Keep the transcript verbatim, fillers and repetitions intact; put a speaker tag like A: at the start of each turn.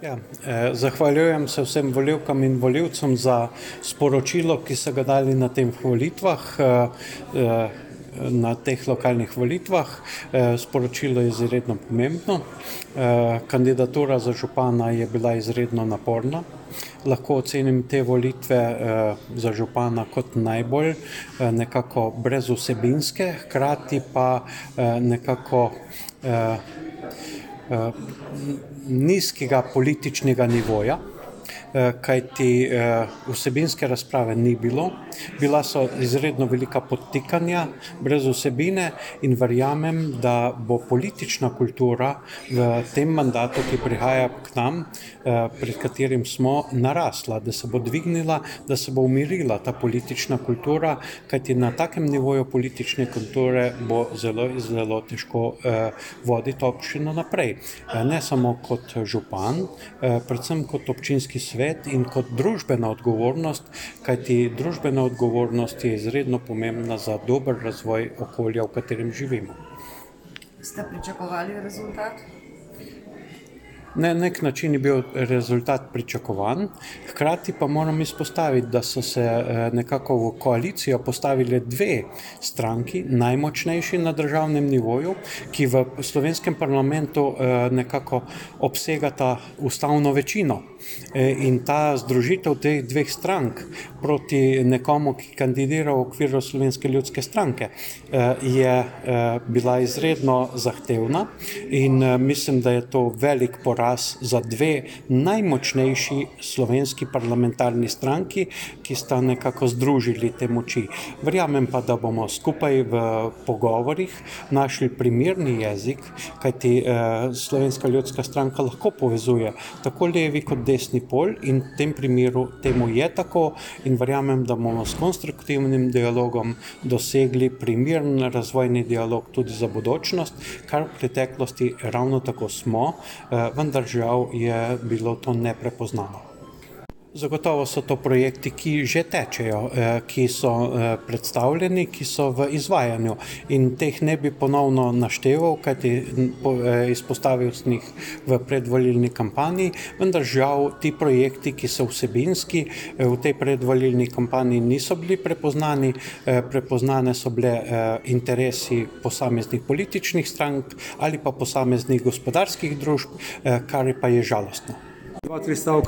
A: Ja, eh, zahvaljujem se vsem volivkam in volivcem za sporočilo, ki so ga dali na teh volitvah, eh, eh, na teh lokalnih volitvah. Eh, sporočilo je izredno pomembno. Eh, kandidatura za župana je bila izredno naporna. Lahko ocenim te volitve eh, za župana kot najbolj eh, nekako brezvsebinske, hkrati pa eh, nekako eh, eh, nizkega političnega nivoja, kajti vsebinske razprave ni bilo. Bila so izredno velika podtikanja brez vsebine in verjamem, da bo politična kultura v tem mandatu, ki prihaja k nam, pred katerim smo, narasla, da se bo dvignila, da se bo umirila ta politična kultura, kajti na takem nivoju politične kulture bo zelo, zelo težko voditi občino naprej. Ne samo kot župan, predvsem kot občinski svet in kot družbena odgovornost, kajti družbena odgovornost je izredno pomembna za dober razvoj okolja, v katerem živimo.
B: Ste pričakovali rezultat?
A: Na nek način je bil rezultat pričakovan, hkrati pa moram izpostaviti, da so se nekako v koalicijo postavili dve stranki, najmočnejši na državnem nivoju, ki v slovenskem parlamentu nekako obsegata ustavno večino. In ta združitev teh dveh strank proti nekomu, ki kandidira v okviru Slovenske ljudske stranke, je bila izredno zahtevna in mislim, da je to velik poraz za dve najmočnejši slovenski parlamentarni stranki, ki sta nekako združili te moči. Verjamem pa, da bomo skupaj v pogovorih našli primerni jezik, kajti Slovenska ljudska stranka lahko povezuje tako levi kot desni pol in v tem primeru temu je tako in verjamem, da bomo s konstruktivnim dialogom dosegli primeren razvojni dialog tudi za bodočnost, kar v preteklosti ravno tako smo, vendar žal je bilo to neprepoznano. Zagotovo so to projekti, ki že tečejo, ki so predstavljeni, ki so v izvajanju in teh ne bi ponovno našteval, kajti izpostavil sem jih v predvolilni kampanji, vendar žal ti projekti, ki so vsebinski, v tej predvolilni kampanji niso bili prepoznani, prepoznane so bile interesi posameznih političnih strank ali pa posameznih gospodarskih družb, kar pa je žalostno.
C: Dva, tri stavka.